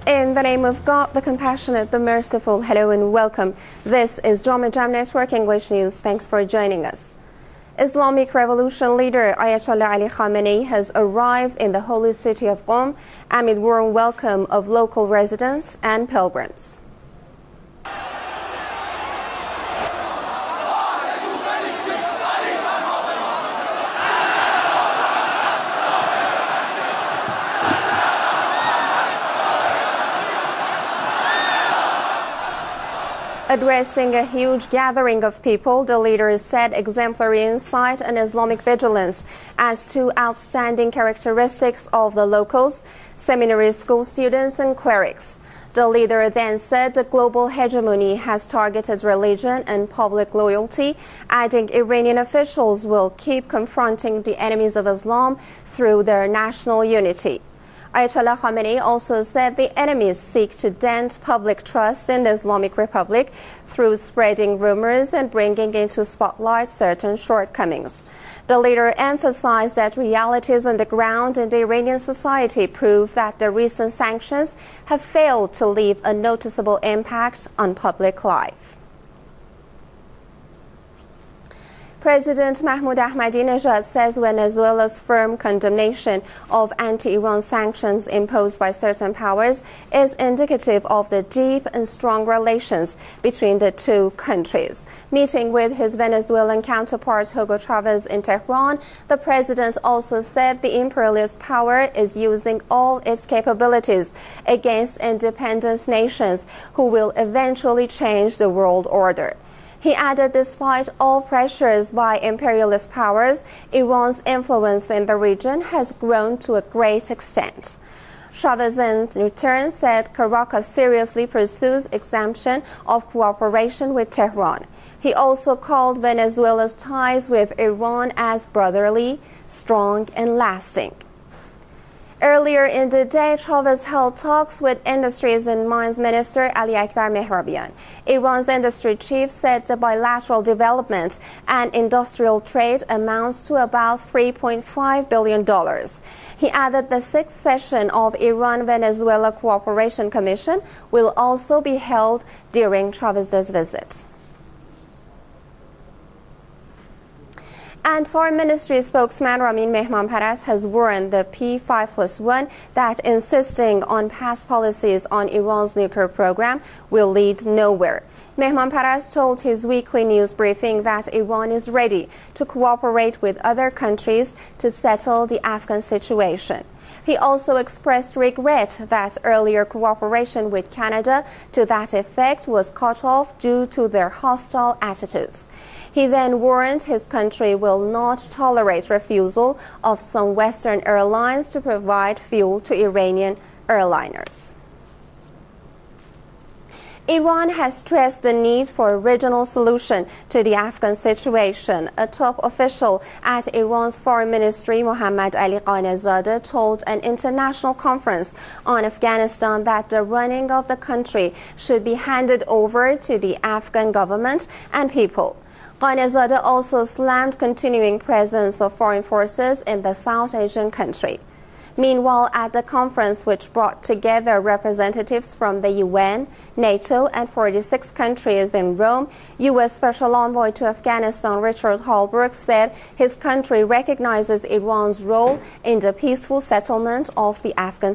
In the name of God, the compassionate, the merciful, hello and welcome. This is Jam Network English News. Thanks for joining us. Islamic Revolution leader Ayatollah Ali Khamenei has arrived in the holy city of Qom amid warm welcome of local residents and pilgrims. Addressing a huge gathering of people, the leader said exemplary insight and Islamic vigilance as two outstanding characteristics of the locals, seminary school students and clerics. The leader then said the global hegemony has targeted religion and public loyalty, adding Iranian officials will keep confronting the enemies of Islam through their national unity. Ayatollah Khamenei also said the enemies seek to dent public trust in the Islamic Republic through spreading rumors and bringing into spotlight certain shortcomings. The leader emphasized that realities on the ground in the Iranian society prove that the recent sanctions have failed to leave a noticeable impact on public life. President Mahmoud Ahmadinejad says Venezuela's firm condemnation of anti-Iran sanctions imposed by certain powers is indicative of the deep and strong relations between the two countries. Meeting with his Venezuelan counterpart Hugo Chavez in Tehran, the president also said the imperialist power is using all its capabilities against independent nations who will eventually change the world order. He added despite all pressures by imperialist powers, Iran's influence in the region has grown to a great extent. Chavez in return said Caracas seriously pursues exemption of cooperation with Tehran. He also called Venezuela's ties with Iran as brotherly, strong and lasting. Earlier in the day, Chavez held talks with Industries and Mines Minister Ali Akbar Mehrabian. Iran's industry chief said the bilateral development and industrial trade amounts to about $3.5 billion. He added the sixth session of Iran-Venezuela Cooperation Commission will also be held during Chavez's visit. And Foreign Ministry spokesman Ramin Mehmanparast has warned the P5+1 that insisting on past policies on Iran's nuclear program will lead nowhere. Mehmanparast told his weekly news briefing that Iran is ready to cooperate with other countries to settle the Afghan situation. He also expressed regret that earlier cooperation with Canada to that effect was cut off due to their hostile attitudes. He then warned his country will not tolerate refusal of some Western airlines to provide fuel to Iranian airliners. Iran has stressed the need for a regional solution to the Afghan situation. A top official at Iran's Foreign Ministry, Mohammad Ali Ghanezadeh, told an international conference on Afghanistan that the running of the country should be handed over to the Afghan government and people. Ghanezadeh also slammed continuing presence of foreign forces in the South Asian country. Meanwhile, at the conference, which brought together representatives from the UN, NATO, and 46 countries in Rome, U.S. Special Envoy to Afghanistan Richard Holbrooke said his country recognizes Iran's role in the peaceful settlement of the Afghan